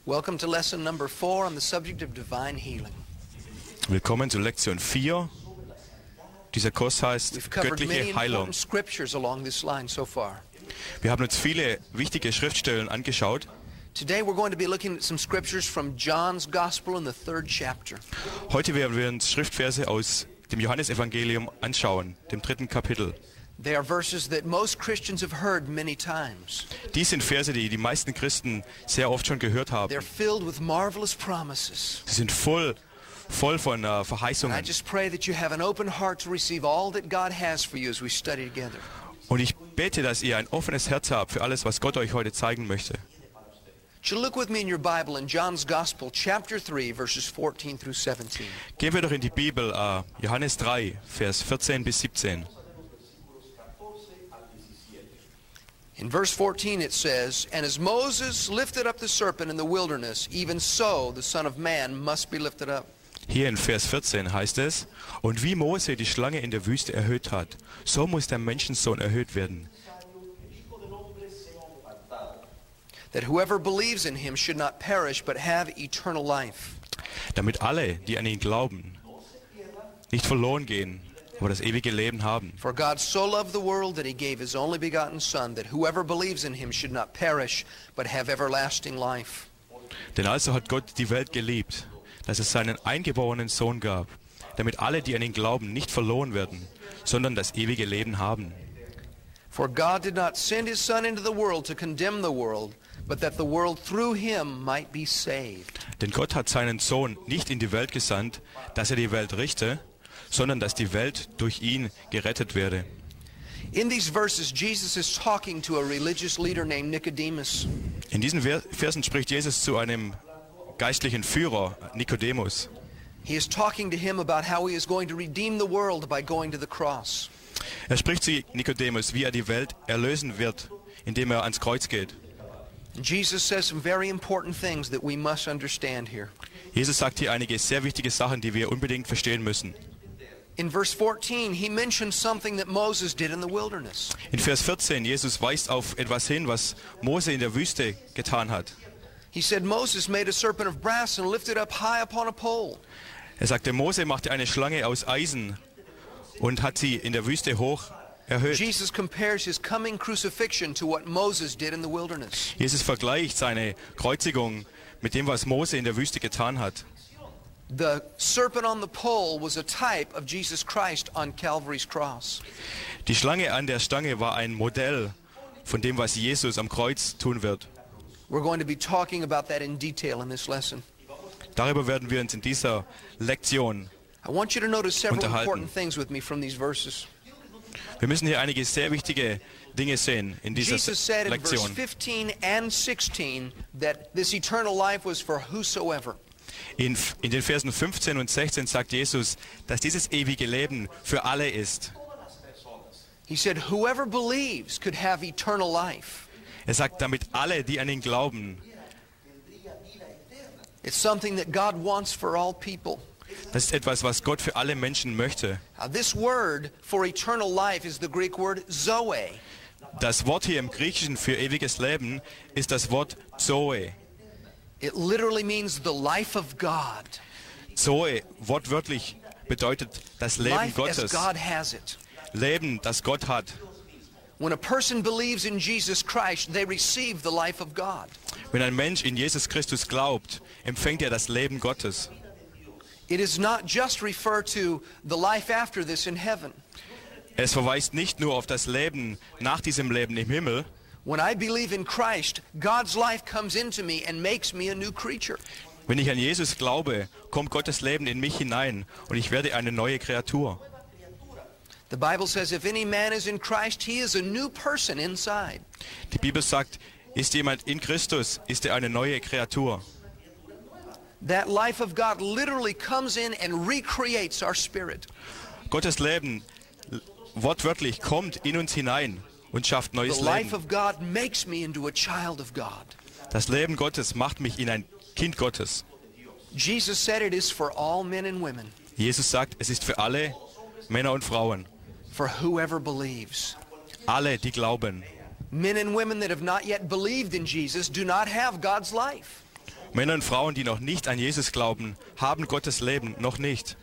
Welcome to lesson number 4 on the subject of divine healing. Willkommen zu Lektion 4. Dieser Kurs heißt We've covered many göttliche Heilung. important scriptures along this line so far. Wir haben uns viele wichtige Schriftstellen angeschaut. Today we're going to be looking at some scriptures from John's Gospel in the 3rd chapter. Heute werden wir uns Schriftverse aus dem Johannesevangelium anschauen, dem 3. Kapitel. They are verses that most Christians have heard many times. Dies sind Verse, die die meisten Christen sehr oft schon gehört haben. They're filled with marvelous promises. Sie sind voll von And I Verheißungen. just pray that you have an open heart to receive all that God has for you as we study together. Und ich bete, dass ihr ein offenes Herz habt für alles, was Gott euch heute zeigen möchte. So look with me in your Bible in John's Gospel, chapter 3, verses 14 through 17. Gehen wir doch in die Bibel, Johannes 3, Vers 14 bis 17. In verse 14 it says, "And as Moses lifted up the serpent in the wilderness, even so the Son of Man must be lifted up." Hier in Vers 14 heißt es, und wie Mose die Schlange in der Wüste erhöht hat, so muss der Menschensohn erhöht werden, That whoever believes in him should not perish but have eternal life. damit alle, die an ihn glauben, nicht verloren gehen, aber das ewige Leben haben. For God so loved the world that he gave his only begotten Son, that whoever believes in him should not perish but have everlasting life. Denn also hat Gott die Welt geliebt, dass es seinen eingeborenen Sohn gab, damit alle, die an ihn glauben, nicht verloren werden, sondern das ewige Leben haben. For God did not send his Son into the world to condemn the world, but that the world through him might be saved. Denn Gott hat seinen Sohn nicht in die Welt gesandt, dass er die Welt richte, sondern dass die Welt durch ihn gerettet werde. In these verses, Jesus is talking to a religious leader named Nicodemus. In diesen Versen spricht Jesus zu einem geistlichen Führer, Nikodemus. He is talking to him about how he is going to redeem the world by going to the cross. Er spricht zu Nikodemus, wie er die Welt erlösen wird, indem er ans Kreuz geht. And Jesus says some very important things that we must understand here. Jesus sagt hier einige sehr wichtige Sachen, die wir unbedingt verstehen müssen. In verse 14, he mentions something that Moses did in the wilderness. In Vers 14, Jesus weist auf etwas hin, was Mose in der Wüste getan hat. He said Moses made a serpent of brass and lifted up high upon a pole. Er sagte, Mose machte eine Schlange aus Eisen und hat sie in der Wüste hoch erhöht. Jesus compares his coming crucifixion to what Moses did in the wilderness. Jesus vergleicht seine Kreuzigung mit dem, was Mose in der Wüste getan hat. The serpent on the pole was a type of Jesus Christ on Calvary's cross. Die Schlange an der Stange war ein Modell von dem, was Jesus am Kreuz tun wird. We're going to be talking about that in detail in this lesson. Darüber werden wir uns in dieser Lektion I want you to notice several unterhalten. important things with me from these verses. Wir müssen hier einige sehr wichtige Dinge sehen in dieser Jesus said in verse Lektion. 15 and 16 that this eternal life was for whosoever. In den Versen 15 und 16 sagt Jesus, dass dieses ewige Leben für alle ist. He said whoever believes could have eternal life. Er sagt, damit alle, die an ihn glauben, It's something that God wants for all people. das ist etwas, was Gott für alle Menschen möchte. This word for eternal life is the Greek word zoe. Das Wort hier im Griechischen für ewiges Leben ist das Wort Zoe. It literally means the life of God. Zoe, wortwörtlich, bedeutet das Leben Life as Gottes. God has it. Leben, das Gott hat. When a person believes in Jesus Christ, they receive the life of God. Wenn ein Mensch in Jesus Christus glaubt, empfängt er das Leben Gottes. It is not just refer to the life after this in heaven. Es verweist nicht nur auf das Leben nach diesem Leben im Himmel. When I believe in Christ, God's life comes into me and makes me a new creature. Wenn ich an Jesus glaube, kommt Gottes Leben in mich hinein und ich werde eine neue Kreatur. The Bible says if any man is in Christ, he is a new person inside. Die Bibel sagt, ist jemand in Christus, ist er eine neue Kreatur. That life of God literally comes in and recreates our spirit. Gottes Leben wortwörtlich kommt in uns hinein und schafft The neues life Leben. of God makes me into a child of God. Das Leben Gottes macht mich in ein Kind Gottes. Jesus said it is for all men and women, Jesus sagt, es ist für alle Männer und Frauen, for whoever believes. alle, die glauben. Men and women that have not yet believed in Jesus do not have God's life. Männer und Frauen, die noch nicht an Jesus glauben, haben Gottes Leben noch nicht.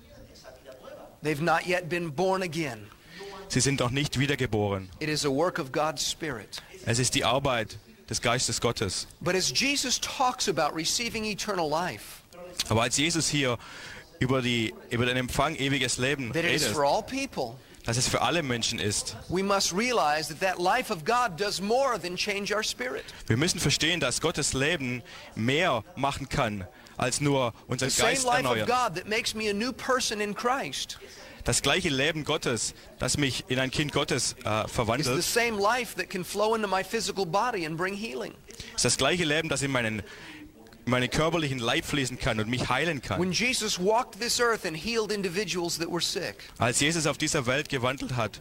They've not yet been born again. Sie sind noch nicht wiedergeboren. It is a work of God's Spirit. Es ist die Arbeit des Geistes Gottes. But as Jesus talks about receiving eternal life, Aber als Jesus hier über den Empfang ewiges Leben that it is redet, for all people, dass es für alle Menschen ist, we must realize that that life of God does more than change our spirit. wir müssen verstehen, dass Gottes Leben mehr machen kann, als nur unseren The same Geist life of erneuern. God that makes me a new person in Christ Das gleiche Leben Gottes, das mich in ein Kind Gottes is the verwandelt, same life that can flow into my physical body and bring healing. ist das gleiche Leben, das in meinen körperlichen Leib fließen kann und mich heilen kann. When Jesus walked this earth and healed individuals that were sick, Als Jesus auf dieser Welt gewandelt hat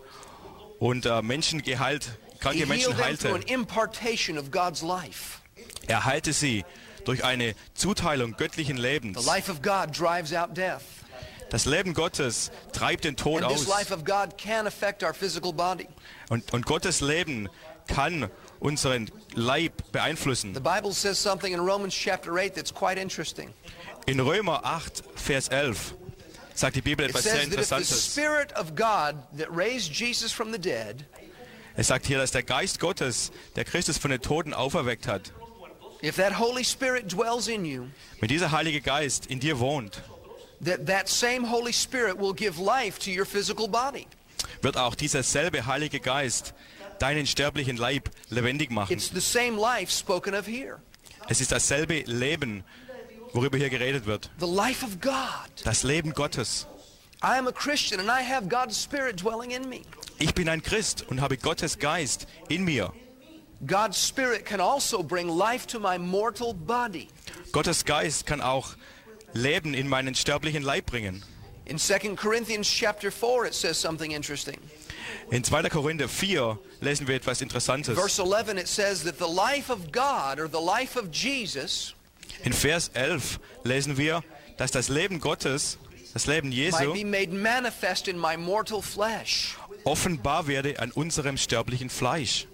und Menschen geheilt, he kranke Menschen healed them through an heilte, impartation of God's life. er heilte sie durch eine Zuteilung göttlichen The Lebens. life of God drives out death. Das Leben Gottes treibt den Tod And this aus. life of God can affect our physical body. Und Gottes Leben kann unseren Leib beeinflussen. The Bible says something in Romans chapter 8 that's quite interesting. In Römer 8, Vers 11 sagt die Bibel It etwas sehr says that if the Interessantes. Spirit of God that raised Jesus from the dead, Es sagt hier, dass der Geist Gottes, der Christus von den Toten auferweckt hat, if that Holy Spirit dwells in you, wenn dieser Heilige Geist in dir wohnt, that same Holy Spirit will give life to your physical body. wird auch dieser selbe Heilige Geist deinen sterblichen Leib lebendig machen. It's the same life spoken of here. Es ist dasselbe Leben, worüber hier geredet wird. The life of God. Das Leben Gottes. I am a Christian and I have God's Spirit dwelling in me. Ich bin ein Christ und habe Gottes Geist in mir. God's Spirit can also bring life to my mortal body. Gottes Geist kann auch Leben in meinen sterblichen Leib bringen. In 2 Corinthians chapter 4 it says something interesting. In 2. Korinther 4 lesen wir etwas Interessantes. Verse 11 it says that the life of God or the life of Jesus In Vers 11 lesen wir, dass das Leben Gottes, das Leben might Jesu, be made manifest in my mortal flesh. offenbar werde an unserem sterblichen Fleisch.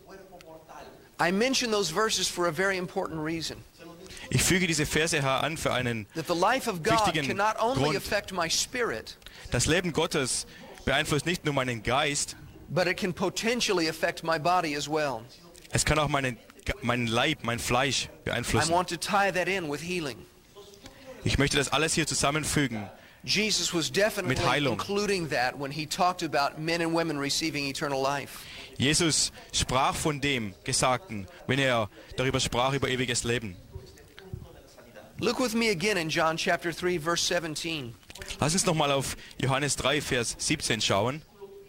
I mention those verses for a very important reason. Ich füge diese Verse her an für einen. That the life of God Wichtigen can not only Grund. affect my spirit, Das Leben Gottes beeinflusst nicht nur meinen Geist, but it can potentially affect my body as well. es kann auch meinen Leib, mein Fleisch I beeinflussen. want to tie that in with healing. Ich möchte das alles hier zusammenfügen. Jesus was definitely Mit Heilung. including that when he talked about men and women receiving eternal life. Jesus sprach von dem Gesagten, wenn er darüber sprach, über ewiges Leben. Look with me again in John chapter 3 verse 17. Lass uns nochmal auf Johannes 3, Vers 17 schauen.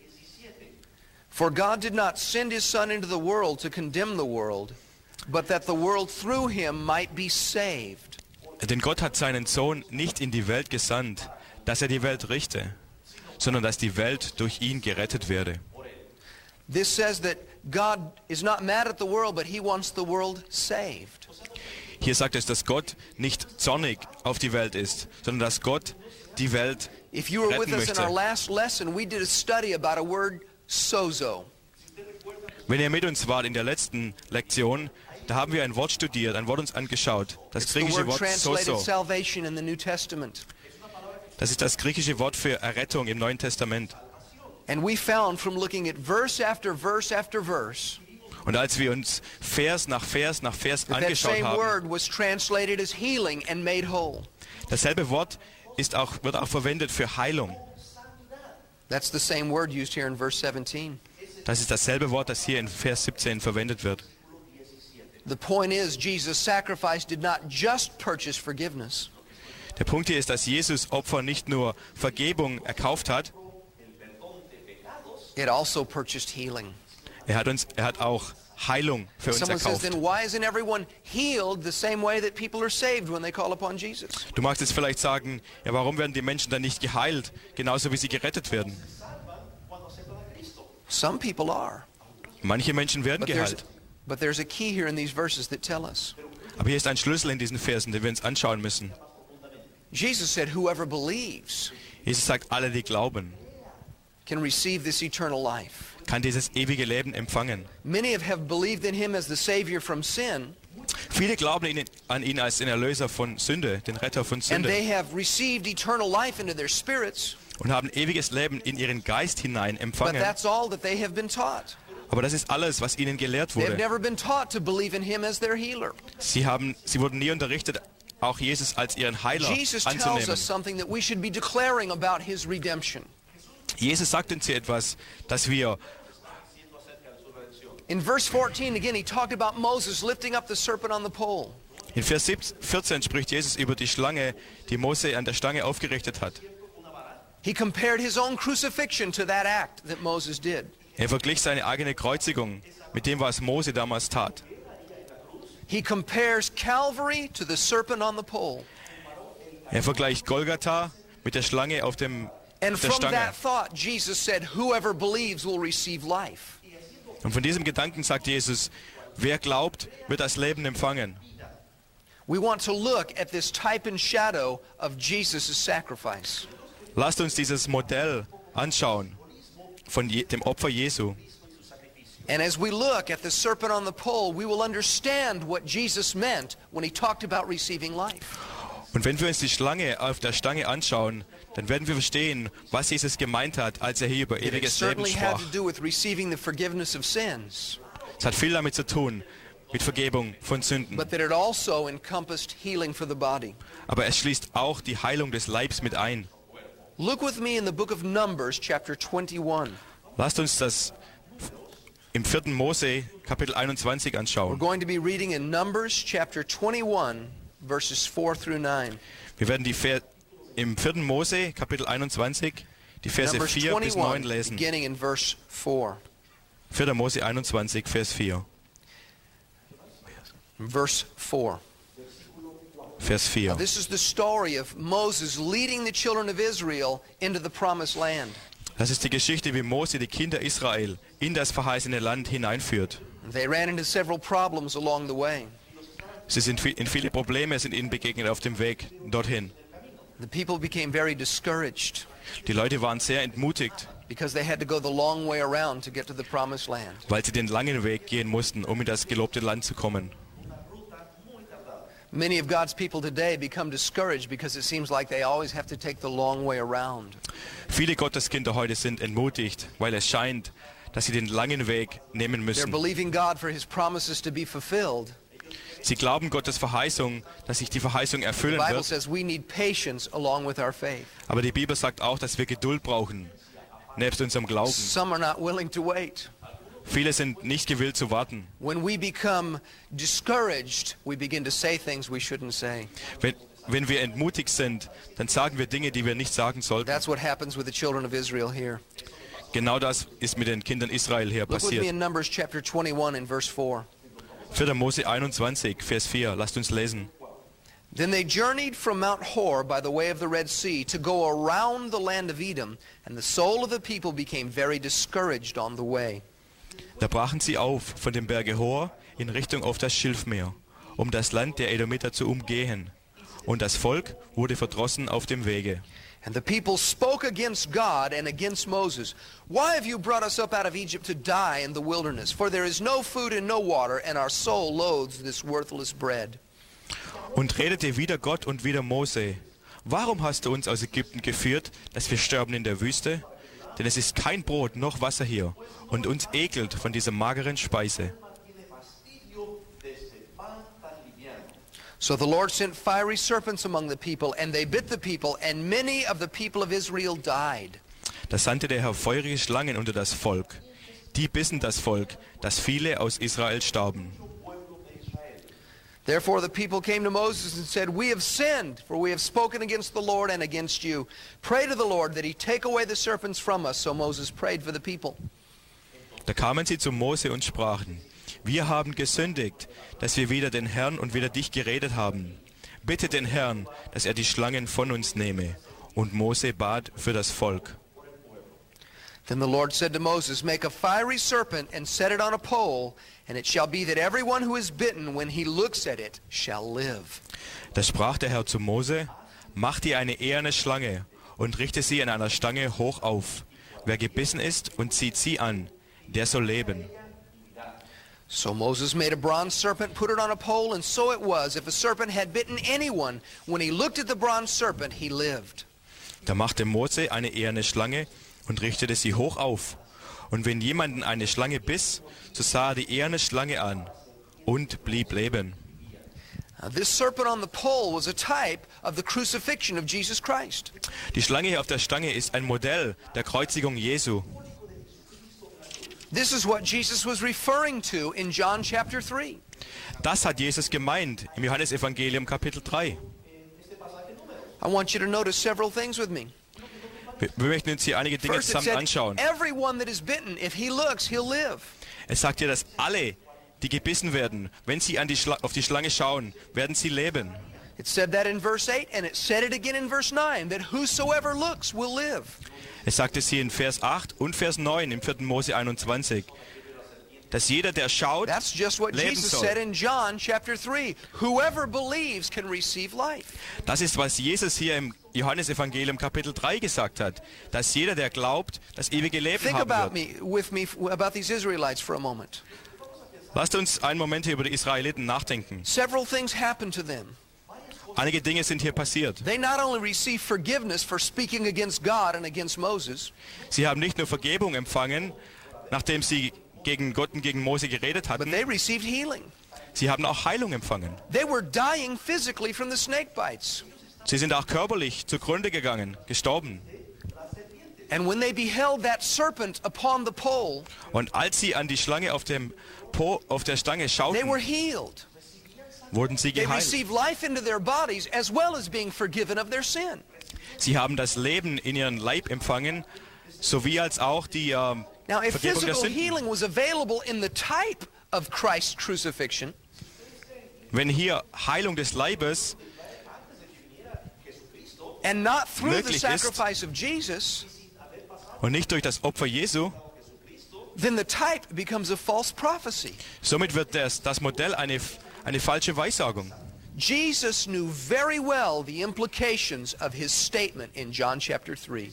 For God did not send his Son into the world to condemn the world, but that the world through him might be saved. Denn Gott hat seinen Sohn nicht in die Welt gesandt, dass er die Welt richte, sondern dass die Welt durch ihn gerettet werde. This says that God is not mad at the world, but he wants the world saved. Hier sagt es, dass Gott nicht zornig auf die Welt ist, sondern dass Gott die Welt If you were with retten us in our möchte. last lesson, we did a study about a word sozo. Wenn ihr mit uns wart in der letzten Lektion, da haben wir ein Wort studiert, ein Wort uns angeschaut. Das It's the griechische word Wort translated sozo. salvation in the New Testament. Das ist das griechische Wort für Errettung im Neuen Testament. And we found from looking at verse after verse after verse Und als wir uns Vers nach Vers nach Vers that angeschaut same haben, word was translated as healing and made whole. dasselbe Wort wird auch verwendet für Heilung. That's the same word used here in verse 17. Das ist dasselbe Wort, das hier in Vers 17 verwendet wird. The point is, Jesus' sacrifice did not just purchase forgiveness. Der Punkt hier ist, dass Jesus Opfer nicht nur Vergebung erkauft hat, It also purchased healing. er hat auch Heilung für uns Someone says, erkauft. then why isn't everyone healed the same way that people are saved when they call upon Jesus? Du magst jetzt vielleicht sagen, ja, warum werden die Menschen dann nicht geheilt, genauso wie sie gerettet werden? Some people are. Manche Menschen werden geheilt. But there's a key here in these verses that tell us. Aber hier ist ein Schlüssel in diesen Versen, den wir uns anschauen müssen. Jesus said, whoever believes Jesus sagt, alle, die glauben, can receive this eternal life. kann dieses ewige Leben empfangen. Many have believed in him as the Savior from sin, Viele glauben an ihn als den Erlöser von Sünde, den Retter von And Sünde. they have received eternal life into their spirits, Und haben ewiges Leben in ihren Geist hinein but empfangen. that's all that they have been taught. Aber das ist alles, was ihnen gelehrt They have wurde. never been taught to believe in him as their healer. Sie wurden nie unterrichtet, auch Jesus als ihren Heiler Jesus tells anzunehmen. us something that we should be declaring about his redemption. Jesus sagt uns hier etwas, dass wir, In verse 14, again, he talked about Moses lifting up the serpent on the pole. in Vers 14 spricht Jesus über die Schlange, die Mose an der Stange aufgerichtet hat. He compared his own crucifixion to that act that Moses did. Er verglich seine eigene Kreuzigung mit dem, was Mose damals tat. He compares Calvary to the serpent on the pole. Er vergleicht Golgatha mit der Schlange auf der And from Stange. that thought, Jesus said, whoever believes will receive life. Und von diesem Gedanken sagt Jesus, wer glaubt, wird das Leben empfangen. We want to look at this type and shadow of Jesus' sacrifice. Lasst uns dieses Modell anschauen von dem Opfer Jesu. And as we look at the serpent on the pole, we will understand what Jesus meant when he talked about receiving life. Und wenn wir uns die Schlange auf der Stange anschauen, dann werden wir verstehen, was Jesus gemeint hat, als er hier über It ewiges Leben certainly had sprach. to do with receiving the forgiveness of sins, Es hat viel damit zu tun, mit Vergebung von Sünden. but that it also encompassed healing for the body. Aber es schließt auch die Heilung des Leibs mit ein. Look with me in the book of Numbers, chapter 21. Lasst uns das im 4. Mose, Kapitel 21 We're anschauen. going to be reading in Numbers, chapter 21, verses 4 through 9. Wir werden im 4. Mose, Kapitel 21, die Verse Numbers 4 bis 9 21, lesen. beginning in verse 4. 4. Mose 21, Vers 4. Verse 4. Vers 4. This is the story of Moses leading the children of Israel into the promised land. Das ist die Geschichte, wie Mose die Kinder Israel in das verheißene Land hineinführt. They ran into several problems along the way. Sie sind in viele Probleme sind ihnen begegnet auf dem Weg dorthin. The people became very discouraged Die Leute waren sehr entmutigt, because they had to go the long way around to get to the promised land. weil sie den langen Weg gehen mussten, um in das gelobte Land zu kommen. Many of God's people today become discouraged because it seems like they always have to take the long way around. Viele Gotteskinder heute sind entmutigt, weil es scheint, dass sie den langen Weg nehmen They're müssen. believing God for his promises to be fulfilled. Sie glauben Gottes Verheißung, dass sich die Verheißung The erfüllen Bible wird. says we need patience along with our faith. Aber die Bibel sagt auch, dass wir Geduld brauchen, nebst unserem Glauben. Some are not willing to wait. Viele sind nicht gewillt zu warten. When we become discouraged, we begin to say things we shouldn't say. Wenn wir entmutigt sind, dann sagen wir Dinge, die wir nicht sagen sollten. That's what happens with the children of Israel here. Genau das ist mit den Kindern Israel hier Look with me passiert. in Numbers chapter 21 in verse 4. 4. Mose 21, Vers 4. Lasst uns lesen. Then they journeyed from Mount Hor by the way of the Red Sea to go around the land of Edom, and the soul of the people became very discouraged on the way. Da brachen sie auf von dem Berge Hor in Richtung auf das Schilfmeer, um das Land der Edomiter zu umgehen. Und das Volk wurde verdrossen auf dem Wege. And the people spoke against God and against Moses. Why have you brought us up out of Egypt to die in the wilderness? For there is no food and no water, and our soul loathes this worthless bread. Und redete wieder Gott und wieder Mose. Warum hast du uns aus Ägypten geführt, dass wir sterben in der Wüste? Denn es ist kein Brot noch Wasser hier, und uns ekelt von dieser mageren Speise. So the Lord sent fiery serpents among the people, and they bit the people, and many of the people of Israel died. Da sandte der Herr feurige Schlangen unter das Volk. Die bissen das Volk, dass viele aus Israel starben. Therefore the people came to Moses and said, We have sinned, for we have spoken against the Lord and against you. Pray to the Lord that he take away the serpents from us. So Moses prayed for the people. Da kamen sie zu Mose und sprachen, wir haben gesündigt, dass wir wider den Herrn und wider dich geredet haben. Bitte den Herrn, dass er die Schlangen von uns nehme. Und Mose bat für das Volk. Then the Lord said to Moses, Make a fiery serpent and set it on a pole, and it shall be that everyone who is bitten, when he looks at it, shall live. Da sprach der Herr zu Mose, mach dir eine eherne Schlange und richte sie an einer Stange hoch auf. Wer gebissen ist und zieht sie an, der soll leben. So Moses made a bronze serpent, put it on a pole, and so it was. If a serpent had bitten anyone, when he looked at the bronze serpent, he lived. Da machte Mose eine eherne Schlange und richtete sie hoch auf. Und wenn jemanden eine Schlange biss, so sah er die eherne Schlange an und blieb leben. Now, this serpent on the pole was a type of the crucifixion of Jesus Christ. Die Schlange hier auf der Stange ist ein Modell der Kreuzigung Jesu. This is what Jesus was referring to in John chapter 3. Das hat Jesus gemeint im Johannesevangelium Kapitel 3. I want you to notice several things with me. Wir möchten uns hier einige Dinge First, it zusammen said, anschauen. everyone that is bitten, if he looks, he'll live. Es sagt hier, dass alle, die gebissen werden, wenn sie auf die Schlange schauen, werden sie leben. It said that in verse 8, and it said it again in verse 9, that whosoever looks will live. Es sagt es hier in Vers 8 und Vers 9 im 4. Mose 21, dass jeder, der schaut, That's just what leben Jesus soll. said in John chapter 3. Whoever believes can receive life. Das ist, was Jesus hier im Johannesevangelium Kapitel 3 gesagt hat, dass jeder, der glaubt, das ewige Leben Think haben about wird. about these Israelites for a moment. Lasst uns einen Moment hier über die Israeliten nachdenken. Several things happened to them. Einige Dinge sind hier passiert. They not only received forgiveness for speaking against God and against Moses, Sie haben nicht nur Vergebung empfangen, nachdem sie gegen Gott und gegen Mose geredet but hatten, they received healing. sie haben auch Heilung empfangen. They were dying physically from the snake bites. Sie sind auch körperlich zugrunde gegangen, gestorben. And when they beheld that serpent upon the pole, Und als sie an die Schlange auf der Stange they schauten, were healed. wurden sie They geheilt. received life into their bodies as well as being forgiven of their sin. Sie haben das Leben in ihren Leib empfangen, sowie als auch die Now, if Vergebung der physical Sünden. healing was available in the type of Christ's crucifixion, Wenn hier Heilung des Leibes and not through the möglich ist, sacrifice of Jesus, und nicht durch das Opfer Jesu, then the type becomes a false prophecy. somit wird das Modell eine falsche Weissagung. Jesus knew very well the implications of his statement in John chapter 3.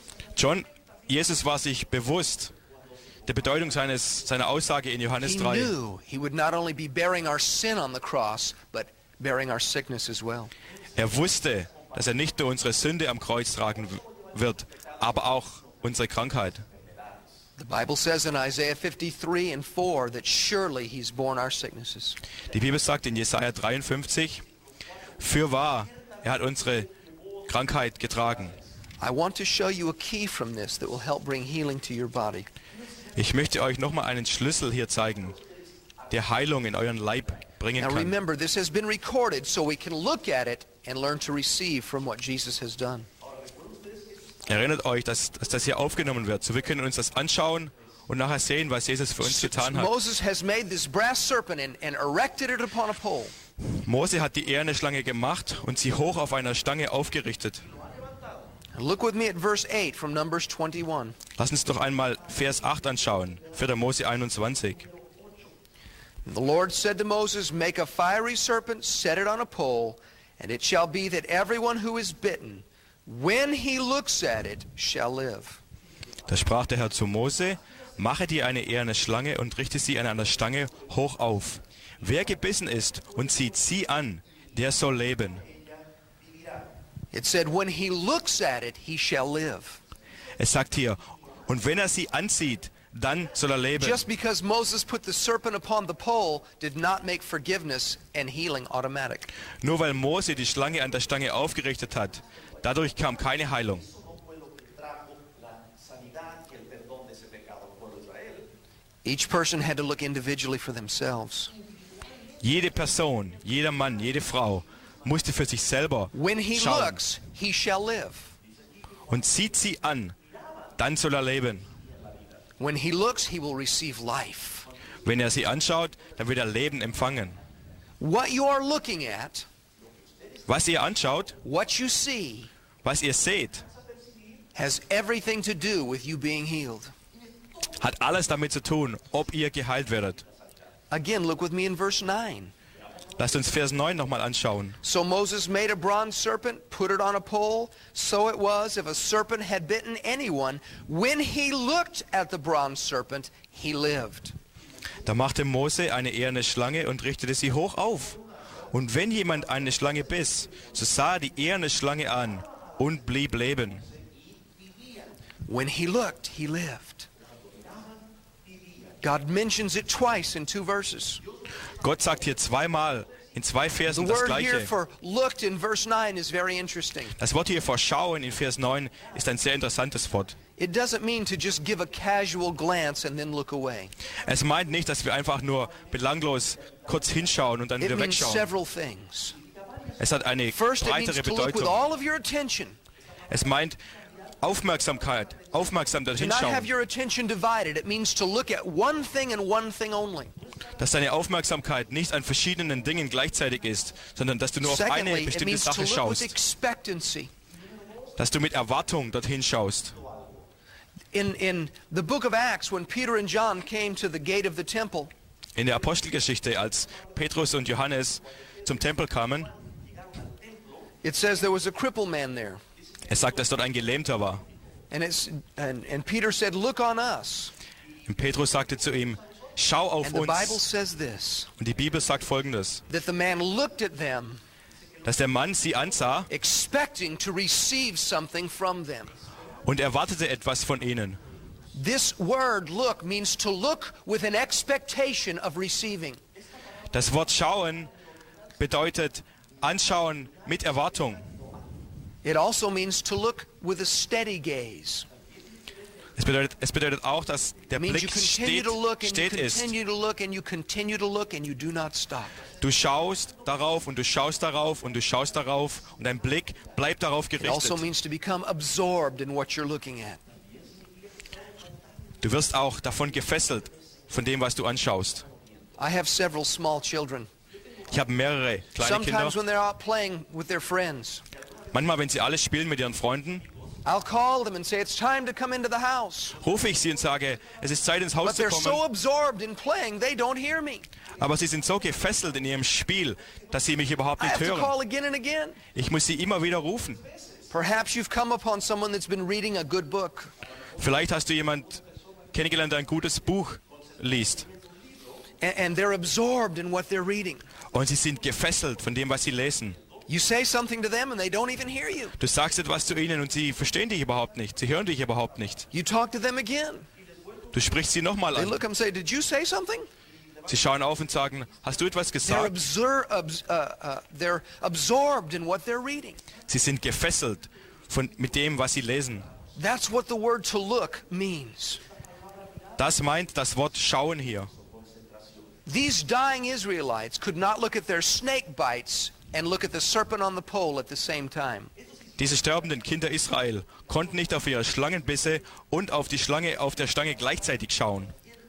Jesus war sich bewusst der Bedeutung seiner Aussage in Johannes He 3. knew he would not only be bearing our sin on the cross, but bearing our sickness as well. Er wusste, dass er nicht nur unsere Sünde am Kreuz tragen wird, aber auch unsere Krankheit. The Bible says in Isaiah 53 and 4 that surely he's borne our sicknesses. Die Bibel sagt in Jesaja 53, fürwahr, er hat unsere Krankheit getragen. I want to show you a key from this that will help bring healing to your body. Ich möchte euch nochmal einen Schlüssel hier zeigen, der Heilung in euren Leib bringen Now kann. remember, this has been recorded so we can look at it and learn to receive from what Jesus has done. Erinnert euch, dass das hier aufgenommen wird, so wir können uns das anschauen und nachher sehen, was Jesus für uns getan hat. Moses has made this brass serpent and erected it upon a pole. Mose hat die eherne Schlange gemacht und sie hoch auf einer Stange aufgerichtet. Look with me at verse 8 from Numbers 21. Lass uns doch einmal Vers 8 anschauen, 4. Mose 21. The Lord said to Moses, make a fiery serpent, set it on a pole, and it shall be that everyone who is bitten, when he looks at it, shall live. Da sprach der Herr zu Mose, mache dir eine eherne Schlange und richte sie an einer Stange hoch auf. Wer gebissen ist und sieht sie an, der soll leben. It said, when he looks at it, he shall live. Es sagt hier, und wenn er sie ansieht, dann soll er leben. Just because Moses put the serpent upon the pole did not make forgiveness and healing automatic. Nur weil Mose die Schlange an der Stange aufgerichtet hat, dadurch kam keine Heilung. Each person had to look individually for themselves. Jede Person, jeder Mann, jede Frau musste für sich selber When he schauen. looks, he shall live. Und sieht sie an, dann soll er leben. When he looks, he will receive life. Wenn er sie anschaut, dann wird er Leben empfangen. What you are looking at, Was ihr anschaut, what you see, was ihr seht, has everything to do with you being healed. hat alles damit zu tun, ob ihr geheilt werdet. Again, look with me in verse 9. Lasst uns Vers 9 nochmal anschauen. So Moses made a bronze serpent, put it on a pole. So it was, if a serpent had bitten anyone, when he looked at the bronze serpent, he lived. Da machte Mose eine eherne Schlange und richtete sie hoch auf. Und wenn jemand eine Schlange biss, so sah er die eherne Schlange an und blieb leben. When he looked, he lived. God mentions it twice in 2 verses. Gott sagt hier zweimal in 2 The Versen das word here Gleiche. for looked in verse 9 is very interesting. Das Wort hier vor Schauen in Vers 9 ist ein sehr interessantes Wort. It doesn't mean to just give a casual glance and then look away. Es meint nicht, dass wir einfach nur belanglos kurz hinschauen und dann It wieder means wegschauen. several things. Es hat eine First, it means breitere to look with Bedeutung. all of your attention. Es meint Aufmerksamkeit, aufmerksam To dorthin not have schauen. your attention divided. It means to look at one thing and one thing only. Dass deine Aufmerksamkeit nicht an verschiedenen Dingen gleichzeitig ist, sondern dass du nur auf eine Secondly, it bestimmte means to Sache look with schaust. expectancy. Dass du mit Erwartung dorthin schaust. In the book of Acts, when Peter and John came to the gate of the temple, In der Apostelgeschichte, als Petrus und Johannes zum Tempel kamen, it says there was a crippled man there. es sagt, dass dort ein Gelähmter war. And Peter said, "Look on us." Und Petrus sagte zu ihm, schau auf And the Bible uns. says this, Und die Bibel sagt Folgendes, that the man looked at them, dass der Mann sie ansah expecting to receive something from them. und erwartete etwas von ihnen. This word look means to look with an expectation of receiving. Das Wort schauen bedeutet anschauen mit Erwartung. It also means to look with a steady gaze. Es bedeutet auch, dass der It means you Blick continue to look and you steht ist. continue to look and you continue to look and you do not stop. Du schaust darauf und du schaust darauf und du schaust darauf und dein Blick bleibt darauf It also gerichtet. means to become absorbed in what you're looking at. Du wirst auch davon gefesselt, von dem, was du anschaust. I have several small children. Ich habe mehrere kleine Kinder. Sometimes when they're out playing with their friends, Manchmal, wenn sie alles spielen mit ihren Freunden, I'll call them and say, "It's time to come into the house." rufe ich sie und sage, es ist Zeit, ins Haus But zu they're so kommen. absorbed in playing, they don't hear me. Aber sie sind so gefesselt in ihrem Spiel, dass sie mich überhaupt I nicht have to hören. call again and again. Ich muss sie immer wieder rufen. Perhaps you've come upon someone that's been reading a good book. Vielleicht hast du jemand kennengelernt, der ein gutes Buch liest. And they're absorbed in what they're reading. Und sie sind gefesselt von dem, was sie lesen. You say something to them and they don't even hear you. Du sagst etwas zu ihnen und sie verstehen dich überhaupt nicht. Sie hören dich überhaupt nicht. You talk to them again. Du sprichst sie nochmal They an. look up and say, "Did you say something?" Sie schauen auf und sagen, hast du etwas They're, gesagt? they're absorbed in what they're reading. Sie sind gefesselt mit dem, was sie lesen. That's what the word to look means. Das meint das Wort schauen hier. These dying Israelites could not look at their snake bites and look at the serpent on the pole at the same time. Diese sterbenden Kinder Israel konnten nicht auf ihre Schlangenbisse und auf die Schlange auf der Stange gleichzeitig schauen.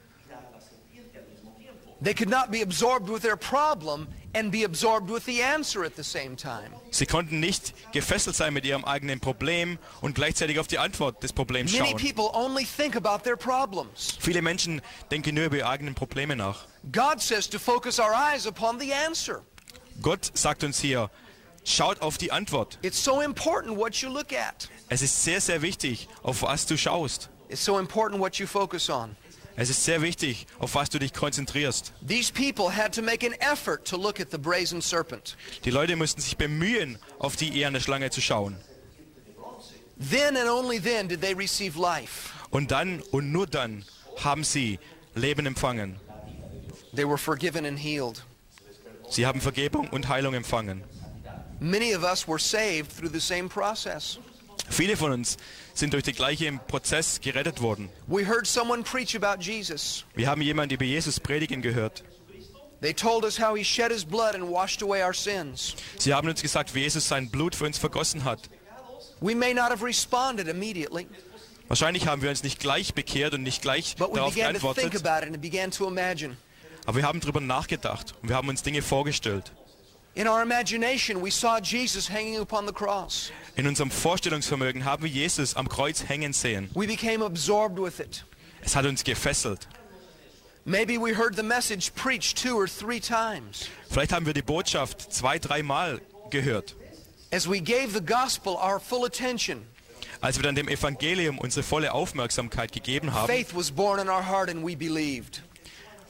They could not be absorbed with their problem and be absorbed with the answer at the same time. Sie konnten nicht gefesselt sein mit ihrem eigenen Problem und gleichzeitig auf die Antwort des Problems Many schauen. people only think about their problems. Viele Menschen denken nur über ihre eigenen Probleme nach. God says to focus our eyes upon the answer. Gott sagt uns hier, schaut auf die Antwort. It's so important what you look at. Es ist sehr, sehr wichtig, auf was du schaust. It's so important what you focus on. Es ist sehr wichtig, auf was du dich konzentrierst. These people had to make an effort to look at the brazen serpent. Die Leute mussten sich bemühen, auf die eherne Schlange zu schauen. Then and only then did they receive life. Und dann und nur dann haben sie Leben empfangen. They were forgiven and healed. Sie haben Vergebung und Heilung empfangen. Many of us were saved through the same process. Viele von uns sind durch den gleichen Prozess gerettet worden. We heard someone preach about Jesus. Wir haben jemanden über Jesus predigen gehört. They told us how he shed his blood and washed away our sins. Sie haben uns gesagt, wie Jesus sein Blut für uns vergossen hat. We may not have responded immediately, Wahrscheinlich haben wir uns nicht gleich bekehrt und nicht gleich but we darauf began to think geantwortet. about it and began to imagine. Aber wir haben darüber nachgedacht und wir haben uns Dinge vorgestellt. In our imagination, we saw Jesus hanging upon the cross. In unserem Vorstellungsvermögen haben wir Jesus am Kreuz hängen sehen. We became absorbed with it. Es hat uns gefesselt. Maybe we heard the message preached 2 or 3 times. Vielleicht haben wir die Botschaft 2, 3 Mal gehört. As we gave the gospel our full attention, Als wir dann dem Evangelium unsere volle Aufmerksamkeit gegeben haben, faith was born in our heart and we believed.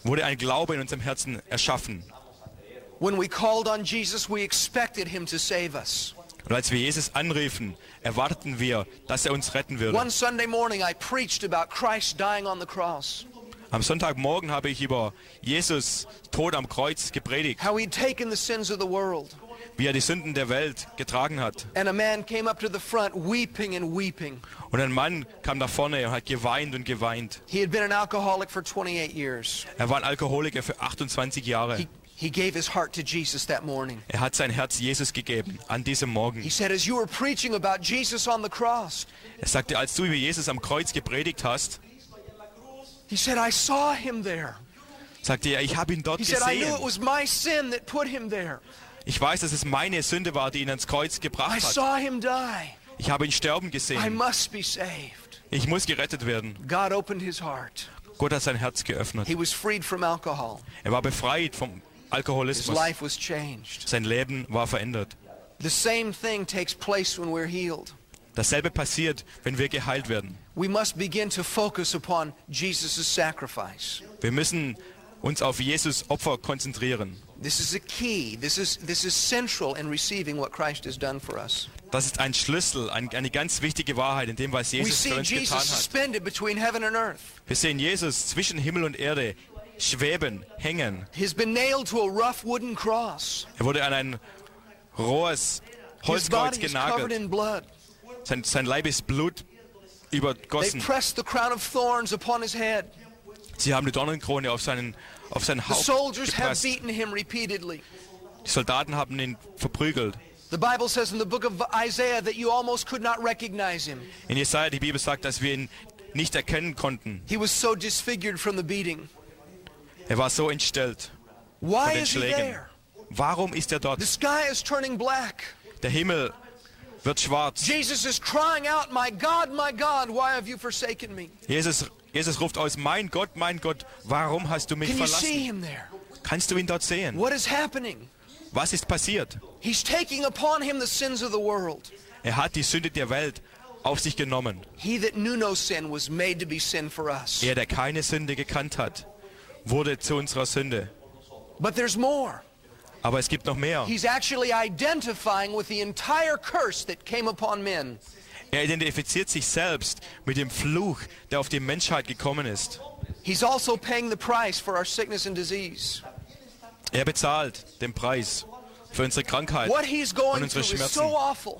wurde ein Glaube in unserem Herzen erschaffen. When we called on Jesus, we expected him to save us. Und als wir Jesus anriefen, erwarteten wir, dass er uns retten würde. One Sunday morning, I preached about Christ dying on the cross, Am Sonntagmorgen habe ich über Jesus Tod am Kreuz gepredigt, how he'd taken the sins of the world. wie er die Sünden der Welt getragen hat. And a man came up to the front weeping and weeping. Und ein Mann kam da vorne und hat geweint und geweint. He had been an alcoholic for 28 years. Er war ein Alkoholiker für 28 Jahre. He gave his heart to Jesus that morning. Er hat sein Herz Jesus gegeben an diesem He Morgen. said, as you were preaching about Jesus on the cross, Er sagte, als du über Jesus am Kreuz gepredigt hast, he said, I saw him there. sagte er, ich habe ihn dort He said, I knew it gesehen. was my sin that put him there. Ich weiß, dass es meine Sünde war, die ihn ans Kreuz I gebracht hat. saw him die. Ich habe ihn sterben I gesehen. must be saved. Ich muss gerettet werden. God opened his heart. Gott hat sein Herz geöffnet. He was freed from alcohol. Er war befreit vom His Alkoholismus. life was changed. Sein Leben war verändert. The same thing takes place when we're healed. Dasselbe passiert, wenn wir geheilt werden. We must begin to focus upon Jesus' sacrifice. Wir müssen uns auf Jesus Opfer konzentrieren. This is a key. This is central in receiving what Christ has done for us. Das ist ein Schlüssel, eine ganz wichtige Wahrheit in dem, was We Jesus see für uns getan Jesus hat. suspended between heaven and earth. Wir sehen Jesus zwischen Himmel und Erde schweben, hängen. He's been nailed to a rough wooden cross. Er wurde an ein rohes His Holzkreuz body is covered genagelt. in blood. Sein Leib ist Blut They übergossen. pressed the crown of thorns upon his head. Sie haben die Dornenkrone auf seinen The Haupt soldiers have gepresst. beaten him repeatedly. Die Soldaten haben ihn verprügelt. The Bible says in the book of Isaiah that you almost could not recognize him. In Jesaja, die Bibel sagt, dass wir ihn nicht erkennen konnten. He was so disfigured from the beating. Er war so entstellt von Why den is he Schlägen. there? Warum ist er The dort? sky is turning black. Der Himmel wird schwarz. Jesus is crying out, my God, why have you forsaken me? Jesus ruft aus, mein Gott, warum hast du mich Can you see verlassen? him there? Kannst du ihn dort sehen? What is happening? Was ist passiert? He's taking upon him the sins of the world. Er hat die Sünde der Welt auf sich genommen. He that knew no sin was made to be sin for us. Er, der keine Sünde gekannt hat, wurde zu unserer Sünde. But there's more. Aber es gibt noch mehr. He's actually identifying with the entire curse that came upon men. Er identifiziert sich selbst mit dem Fluch, der auf die Menschheit gekommen ist. He's also paying the price for our sickness and disease. Er bezahlt den Preis für unsere Krankheit What he's und going unsere through is Schmerzen. so awful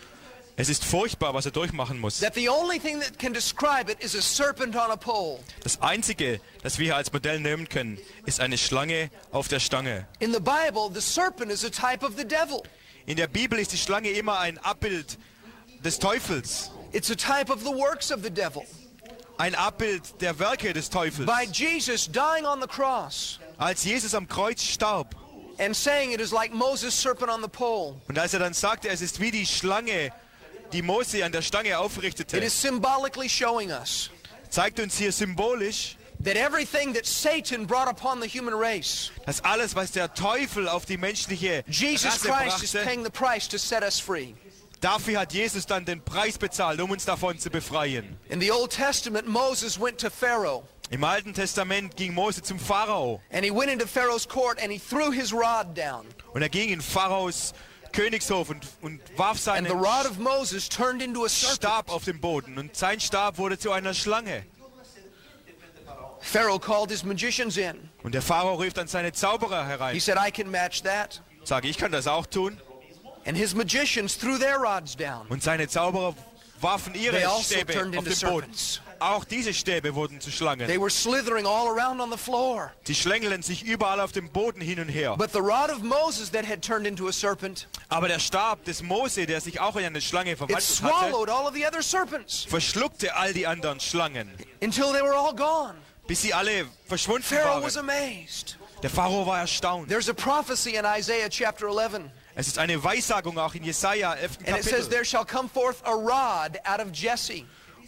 Es ist furchtbar, was er durchmachen muss. that the only thing that can describe it is a serpent on a pole. Das Einzige, das wir hier als Modell nehmen können, ist eine Schlange auf der Stange. In the Bible, the serpent is a type of the devil. In der Bibel ist die Schlange immer ein Abbild des Teufels. It's a type of the works of the devil. Ein Abbild der Werke des Teufels. By Jesus dying on the cross Als Jesus am Kreuz starb and saying it is like Moses' serpent on the pole, und als er dann sagte, es ist wie die Schlange, die Mose an der Stange it aufrichtete, is symbolically showing us zeigt uns hier symbolisch, that everything that Satan brought upon the human race, dass alles, was der Teufel auf die menschliche Jesus Rasse Christ is brachte, paying the price to set us free. dafür hat Jesus dann den Preis bezahlt, um uns davon zu befreien. In the Old Testament, Moses went to Pharaoh, Im Alten Testament ging Mose zum Pharao and he went into Pharaoh's court and he threw his rod down. und er ging in Pharaos Königshof und warf And seinen the rod of Moses turned into a serpent. Stab auf den Boden und sein Stab wurde zu einer Schlange. Pharaoh called his magicians in. Und der Pharao rief dann seine Zauberer He herein. said, I can match that. Sage, ich kann das auch tun. And his magicians threw their rods down. Und seine Zauberer warfen ihre They also Stäbe turned auf into den Boden. serpents. Auch diese Stäbe wurden zu Schlangen. They were slithering all around on the floor. Sie schlängeln sich überall auf dem Boden hin und her. But the rod of Moses that had turned into a serpent, Aber der Stab des Mose, der sich auch in eine Schlange it verwandelt hatte, swallowed all of the other serpents verschluckte all die anderen Schlangen, until they were all gone. bis sie alle verschwunden Pharaoh was waren. amazed. Der Pharao war erstaunt. There's a prophecy in Isaiah chapter 11. Es ist eine Weissagung auch in Jesaja 11. And it says, Kapitel. there shall come forth a rod out of Jesse.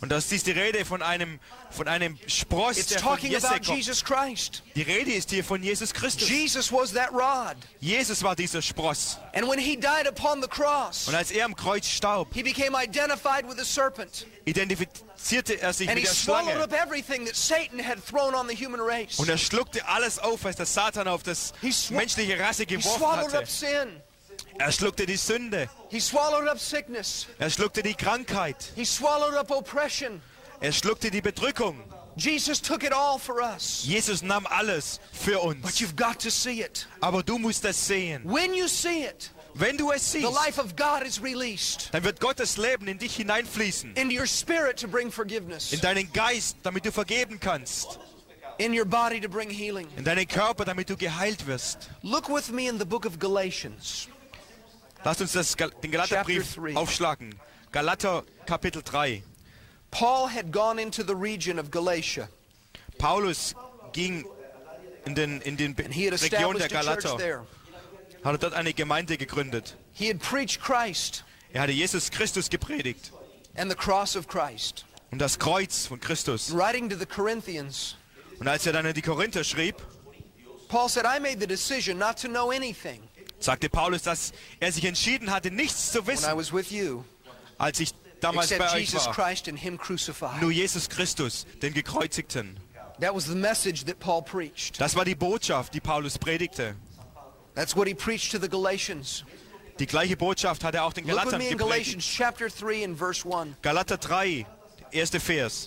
Und das ist die Rede von einem Spross, It's der von talking Jesse about kommt. Jesus Christ. Die Rede ist hier von Jesus Christus. Jesus was that rod. Jesus war dieser Spross. And when he died upon the cross, Und als er am Kreuz starb, he became identified with the serpent. identifizierte er sich And mit he der swallowed Schlange. up everything that Satan had thrown on the human race. Und er schluckte alles auf, was der Satan auf das menschliche Rasse He geworfen swallowed up hatte. sin. Er schluckte die Sünde. He swallowed up sickness. Er schluckte die Krankheit. He swallowed up oppression. Er schluckte die Bedrückung. Jesus took it all for us. Jesus nahm alles für But uns. you've got to see it. Aber du musst das sehen. When you see it, Wenn du es the siehst, life of God is released dann wird Gottes Leben in dich hineinfließen. into your spirit to bring forgiveness, In deinen Geist, damit du vergeben kannst. in your body to bring healing. In deinen Körper, damit du geheilt wirst. Look with me in the book of Galatians. Lass uns den Galaterbrief Chapter 3. aufschlagen. Galater Kapitel 3. Paul had gone into the region of Galatia, Paulus ging in den and he had Region der established a church Galater. there. Hat dort eine Gemeinde gegründet. He had preached Christ Er hatte Jesus Christus gepredigt. and the cross of Christ. Und das Kreuz von Christus. Writing to the Corinthians, Und als er dann an die Korinther schrieb, Paul said, I made the decision not to know anything sagte Paulus, dass er sich entschieden hatte, nichts zu when I wissen, was with you als ich damals except bei euch Jesus war. Christ and him crucified. Nur Jesus Christus, den Gekreuzigten. That was the message that Paul preached. Das war die Botschaft, die Paulus predigte. That's what he preached to the Galatians. Die gleiche Botschaft hat er auch den Look with Galatern me in gepredigt. Galatians chapter 3 and verse 1. Galater 3, der erste Vers.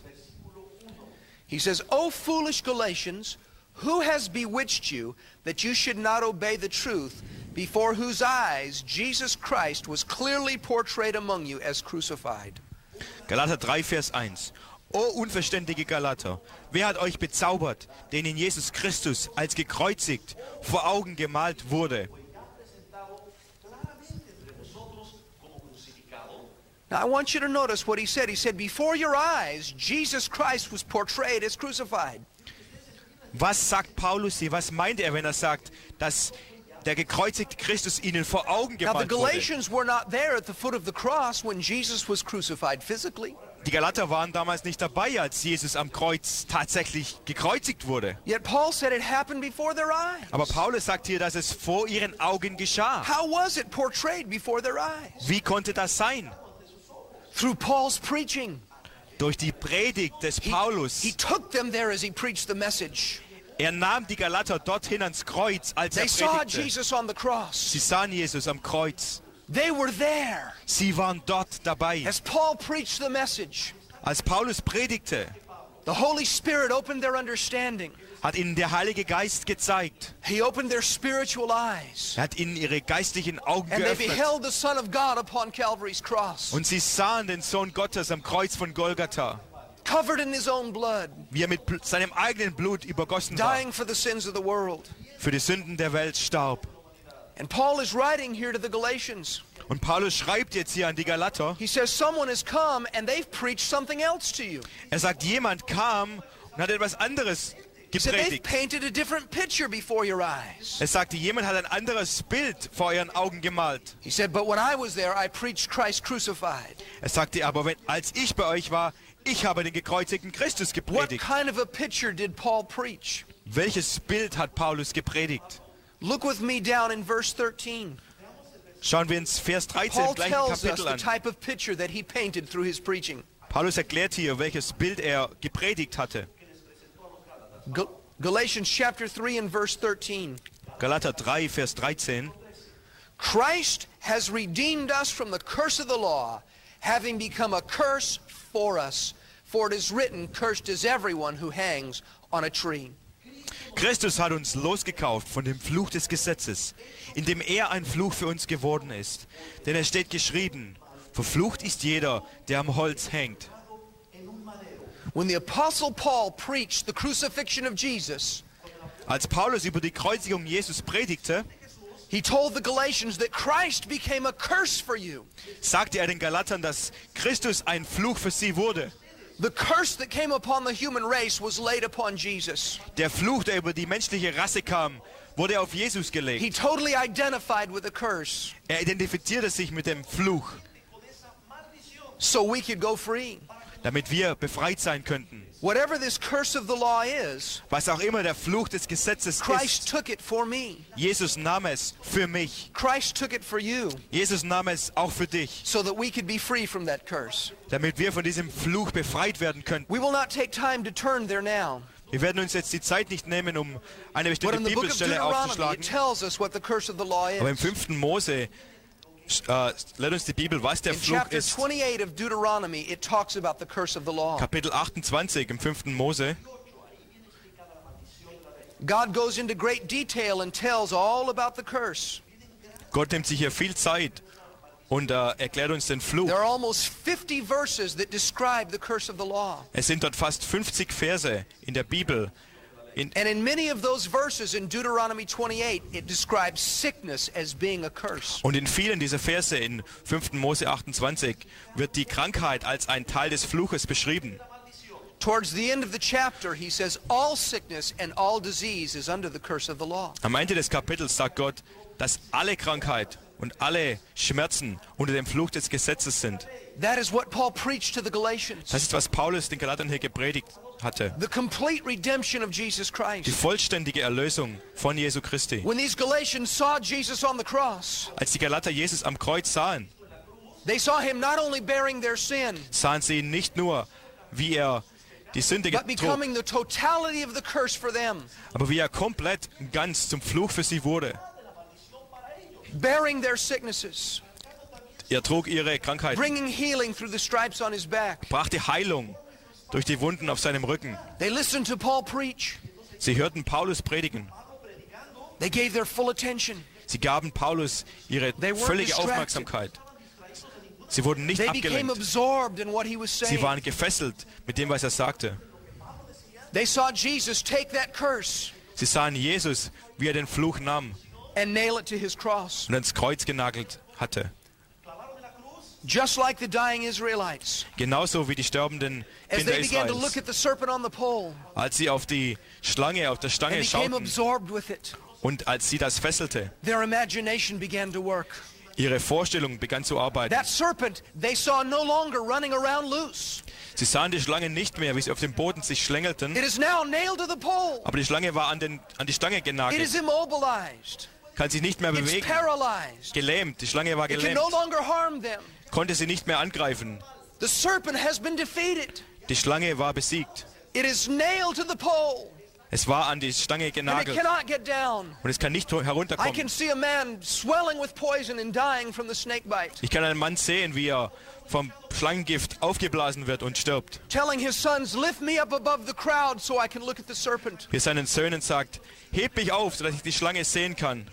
He says, O foolish Galatians, who has bewitched you that you should not obey the truth, before whose eyes Jesus Christ was clearly portrayed among you as crucified? Galater 3, Vers 1. O unverständige Galater, wer hat euch bezaubert, denen Jesus Christus als gekreuzigt vor Augen gemalt wurde? Now I want you to notice what he said. He said, before your eyes, Jesus Christ was portrayed as crucified. Was sagt Paulus hier? Was meint er, wenn er sagt, dass der gekreuzigte Christus ihnen vor Augen Now the gemalt wurde? Galatians were not there at the foot of the cross when Jesus was crucified physically. Die Galater waren damals nicht dabei, als Jesus am Kreuz tatsächlich gekreuzigt wurde. Yet Paul said it happened before their eyes. Aber Paulus sagt hier, dass es vor ihren Augen geschah. How was it portrayed before their eyes? Wie konnte das sein? Through Paul's preaching. Durch die Predigt des He Paulus. took them there as he preached the message. Er nahm die Galater dorthin ans Kreuz, als They er saw predigte. Jesus on the cross. Sie sahen Jesus am Kreuz. They were there Sie waren dort dabei. as Paul preached the message. Als Paulus predigte, The Holy Spirit opened their understanding. hat ihnen der Heilige Geist gezeigt. He opened their spiritual eyes. Er hat ihnen ihre geistlichen Augen And they geöffnet. beheld the Son of God upon Calvary's cross, Und sie sahen den Sohn Gottes am Kreuz von Golgatha, covered in his own blood, wie er mit seinem eigenen Blut übergossen war, dying for the sins of the world. für die Sünden der Welt starb. And Paul is writing here to the Galatians. Und Paulus schreibt jetzt hier an die Galater. He says, someone has come and they've preached something else to you. Er sagt, jemand kam und hat etwas anderes He said, they've gepredigt. painted a different picture before your eyes. Er sagte, jemand hat ein anderes Bild vor euren Augen gemalt. He said, but when I was there, I preached Christ crucified. Er sagte aber, als ich bei euch war, ich habe den gekreuzigten Christus What gepredigt. kind of a picture did Paul preach? Welches Bild hat Paulus gepredigt? Look with me down in verse 13. Schauen wir uns Vers 13 Paul im gleichen tells us Kapitel the an. type of picture that he painted through his preaching. Paulus erklärt hier, welches Bild er gepredigt hatte. Galatians chapter 3 and verse 13. Galater 3, Vers 13. Christ has redeemed us from the curse of the law, having become a curse for us. For it is written, cursed is everyone who hangs on a tree. Christus hat uns losgekauft von dem Fluch des Gesetzes, indem er ein Fluch für uns geworden ist. Denn es steht geschrieben, verflucht ist jeder, der am Holz hängt. When the Apostle Paul preached the crucifixion of Jesus, Als Paulus über die Kreuzigung Jesus predigte, he told the Galatians that Christ became a curse for you. sagte er den Galatern, dass Christus ein Fluch für sie wurde. The curse that came upon the human race was laid upon Jesus. Der Fluch, der über die menschliche Rasse kam, wurde auf Jesus He gelegt. totally identified with the curse Er identifizierte sich mit dem Fluch, so we could go free. damit wir befreit sein könnten. Whatever this curse of the law is, Was auch immer der Fluch des Gesetzes Christ ist, took it for me. Jesus nahm es für mich. Christ took it for you Jesus nahm es auch für dich, so that we could be free from that curse. damit wir von diesem Fluch befreit werden könnten. We will not take time to turn there now. Wir werden uns jetzt die Zeit nicht nehmen, um eine But bestimmte in the book of Bibelstelle Deuteronomy, aufzuschlagen. it tells us what the curse of the law Aber im is. 5. Mose lehrt uns die Bibel, was der In Fluch chapter ist. 28 of Deuteronomy, it talks about the curse of the law. Kapitel 28 im 5. Mose. God goes into great detail and tells all about the curse. Gott nimmt sich hier viel Zeit und erklärt uns den Fluch. There are almost 50 verses that describe the curse of the law. Es sind dort fast 50 Verse in der Bibel. And in many of those verses in Deuteronomy 28, it describes sickness as being a curse. Und in vielen dieser Verse in 5. Mose 28 wird die Krankheit als ein Teil des Fluches beschrieben. Towards the end of the chapter, he says, all sickness and all disease is under the curse of the law. Am Ende des Kapitels sagt Gott, dass alle Krankheit und alle Schmerzen unter dem Fluch des Gesetzes sind. That is what Paul preached to the Galatians. Das ist, was Paulus den Galatern hier gepredigt hatte. The complete redemption of Jesus Die Christ. vollständige Erlösung von Jesu Christi. When these Galatians saw Jesus on the cross, Als die Galater Jesus am Kreuz sahen, they saw him not only bearing their sin, sahen sie ihn nicht nur, wie er die Sünde but trug, becoming the totality of the curse for them, aber wie er komplett und ganz zum Fluch für sie wurde. bearing their sicknesses, Er trug ihre Krankheit, bringing healing through the stripes on his back. brachte Heilung durch die Wunden auf seinem Rücken. They listened to Paul preach. Sie hörten Paulus predigen. They gave their full attention. Sie gaben Paulus ihre They weren't völlige distracted. Aufmerksamkeit. Sie wurden nicht They became abgelenkt. absorbed in what he was Sie saying. waren gefesselt mit dem, was er sagte. They saw Jesus take that curse Sie sahen Jesus, wie er den Fluch nahm and nail it to his cross. und ans Kreuz genagelt hatte. Just like the dying Israelites. Genauso wie die sterbenden As Kinder they began to look Israels. at the serpent on the pole Als sie auf die Schlange auf der and Stange became schauten absorbed with it, und als sie das fesselte, their imagination began to work. ihre Vorstellung begann zu arbeiten. That serpent they saw no longer running around loose. Sie sahen die Schlange nicht mehr, wie sie auf dem Boden sich schlängelten, It is now nailed to the pole. aber die Schlange war an die Stange It is genagelt, immobilized. kann sich nicht mehr It's bewegen, paralyzed. gelähmt, die Schlange war It can gelähmt, no longer harm them. konnte sie nicht mehr angreifen. The serpent has been defeated. Die Schlange war besiegt. It is nailed to the pole. Es war an die Stange And it genagelt cannot get down. und es kann nicht I can herunterkommen. see a man swelling with poison and dying from the snake bite, Ich kann einen Mann sehen, wie er vom Schlangengift aufgeblasen wird und stirbt. telling his sons, lift me up above the crowd so I can look at the serpent. Wie er seinen Söhnen sagt, heb mich auf, sodass ich die Schlange sehen kann.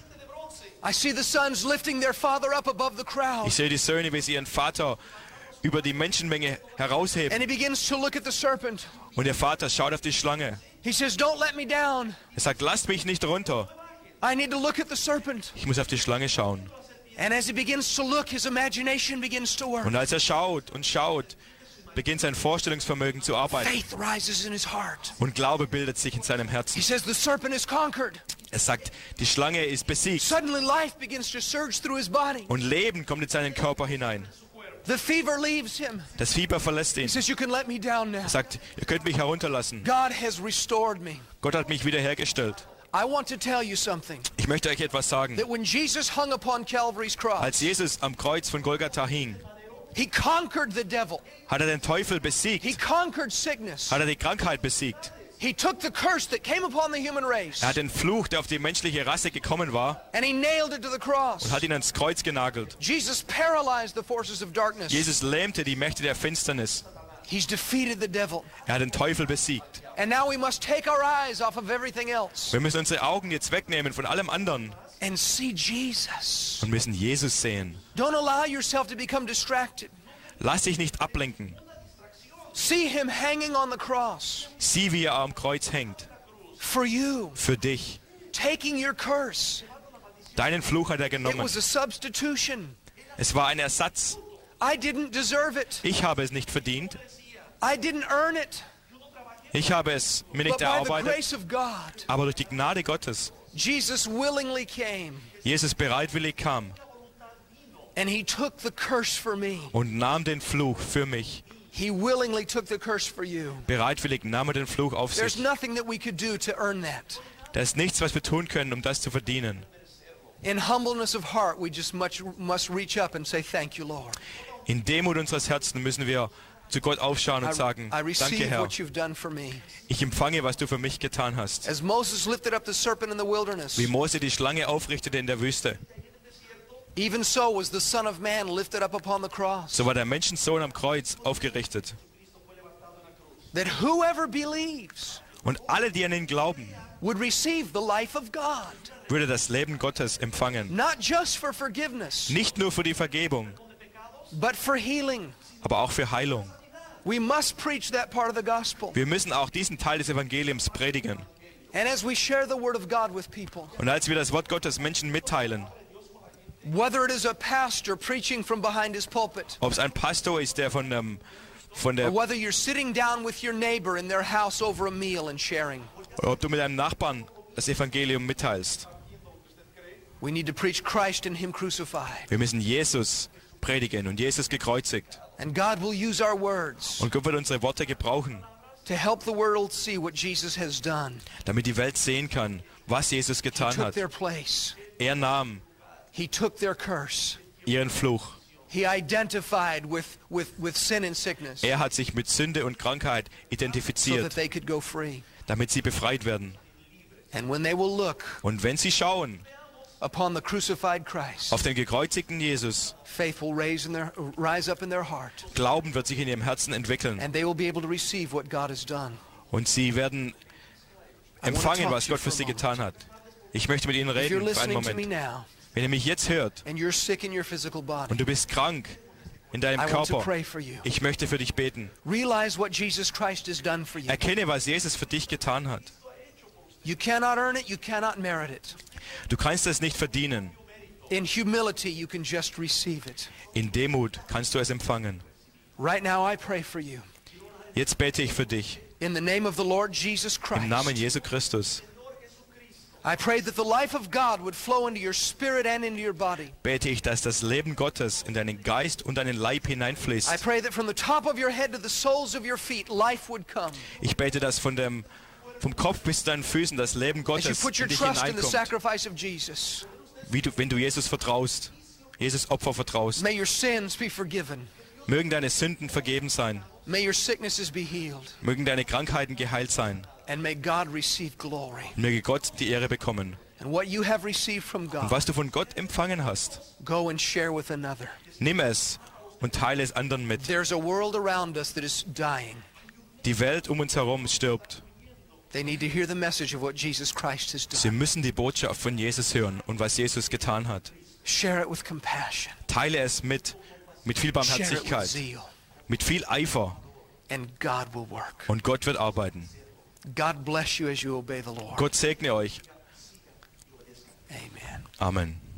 I see the sons lifting their father up above the crowd. Ich sehe die Söhne, wie sie ihren Vater über die Menschenmenge herausheben. And he begins to look at the serpent. Und der Vater schaut auf die Schlange. He says, don't let me down. Er sagt, lasst mich nicht runter. I need to look at the serpent. Ich muss auf die Schlange schauen. And as he begins to look, his imagination begins to work. Und als er schaut und schaut, beginnt sein Vorstellungsvermögen zu arbeiten. Faith rises in his heart. Und Glaube bildet sich in seinem He Herzen. says, the serpent is conquered. Er sagt, die Schlange ist besiegt. Suddenly life begins to surge through his body. Und Leben kommt in seinen Körper hinein. The fever leaves him. Das Fieber verlässt ihn. He says, you can let me down now. Er sagt, ihr könnt mich herunterlassen. God has restored me. Gott hat mich wiederhergestellt. I want to tell you something. Ich möchte euch etwas sagen. That when Jesus hung upon Calvary's cross, Als Jesus am Kreuz von Golgatha hing, he conquered the devil. hat er den Teufel He besiegt. conquered sickness. Hat er die Krankheit besiegt. He took the curse that came upon the human race Er hat den Fluch, der auf die menschliche Rasse gekommen war, and he nailed it to the cross. und hat ihn ans Kreuz genagelt. Jesus paralyzed the forces of darkness. Jesus lähmte die Mächte der Finsternis. He's defeated the devil. Er hat den Teufel besiegt. And now we must take our eyes off of everything else Wir müssen unsere Augen jetzt wegnehmen von allem anderen and see Jesus. und müssen Jesus sehen. Don't allow yourself to become distracted. Lass dich nicht ablenken. See him hanging on the cross Sieh, wie er am Kreuz hängt. for you, Für dich. taking your curse. Deinen Fluch hat er It genommen. was a substitution. Es war ein Ersatz. I didn't deserve it. Ich habe es nicht verdient. I didn't earn it. Ich habe es mir But nicht by the erarbeitet. grace of God, Aber durch die Gnade Gottes, Jesus willingly came Jesus bereitwillig kam and he took the curse for me. und nahm den Fluch für mich. He willingly took the curse for you. Bereitwillig nahm er den Fluch auf There's sich. nothing that we could do to earn that. Da ist nichts, was wir tun können, um das zu verdienen. In humbleness of heart, we just must reach up and say, thank you, Lord. In Demut unseres Herzens müssen wir zu Gott aufschauen und sagen, I danke receive Herr, what you've done for me. ich empfange, was du für mich getan hast. As Moses lifted up the serpent in the wilderness, Wie Mose die Schlange aufrichtete in der Wüste, even so was the Son of Man lifted up upon the cross. so war der Menschensohn am Kreuz aufgerichtet. That whoever believes Und alle, die an ihn glauben, would receive the life of God. würde das Leben Gottes empfangen. Not just for forgiveness, Nicht nur für die Vergebung, but for healing. aber auch für Heilung. We must preach that part of the gospel. Wir müssen auch diesen Teil des Evangeliums predigen. And as we share the word of God with people, Und als wir das Wort Gottes Menschen mitteilen, whether it is a pastor preaching from behind his pulpit, ob es ein Pastor ist, der von der or whether you're sitting down with your neighbor in their house over a meal and sharing, oder ob du mit deinem Nachbarn das Evangelium mitteilst. we need to preach Christ and Him crucified. Wir müssen Jesus predigen und Jesus gekreuzigt. And God will use our words Und Gott wird unsere Worte gebrauchen, to help the world see what Jesus has done. damit die Welt sehen kann, was Jesus He getan took hat. their place. Er nahm He took their curse. ihren Fluch. He identified with sin and sickness Er hat sich mit Sünde und Krankheit so that identifiziert, they could go free. damit sie befreit werden. And when they will look Und wenn sie schauen upon the crucified Christ, auf den gekreuzigten Jesus, faith will rise up in their heart, Glauben wird sich in ihrem Herzen entwickeln. and they will be able to receive what God has done. Und sie werden empfangen, was Gott für sie getan hat. Ich möchte mit ihnen If you're reden für einen listening to me Moment. now Wenn ihr mich jetzt hört and you're sick in your physical body, und du bist krank in deinem I want to Körper, pray for you. ich möchte für dich beten. Realize what Jesus Christ has done for you. Erkenne, was Jesus für dich getan hat. You cannot earn it, you cannot merit it. Du kannst es nicht verdienen. In humility, you can just receive it. In Demut kannst du es empfangen. Right now, I pray for you. Jetzt bete ich für dich. In the name of the Lord Jesus Im Namen Christ, Jesu Christus I pray that the life of God would flow into your spirit and into your body. bete ich, dass das Leben Gottes in deinen Geist und deinen Leib I hineinfließt. pray that from the top of your head to the soles of your feet, life would come. Ich bete, dass vom Kopf bis zu deinen Füßen das Leben As you Gottes put your in dich trust in the hineinkommt. sacrifice of Jesus, Wenn du Jesus vertraust, Jesus Opfer vertraust. may your sins be forgiven. Mögen deine Sünden vergeben sein. May your sicknesses be healed. Mögen deine Krankheiten geheilt sein. And may God receive glory. Und möge Gott die Ehre bekommen. And what you have received from Und God, was du von Gott empfangen hast, go and share with another. nimm es und teile es anderen mit. There's a world around us that is dying. Die Welt um uns herum stirbt. They need to hear the message of what Jesus Christ has Sie done. müssen die Botschaft von Jesus hören und was Jesus getan hat. Share it with compassion. Teile es mit viel Share it with Barmherzigkeit, zeal. mit viel Eifer And God will work. und Gott wird arbeiten. God bless you as you obey the Lord. Gott segne euch. Amen. Amen.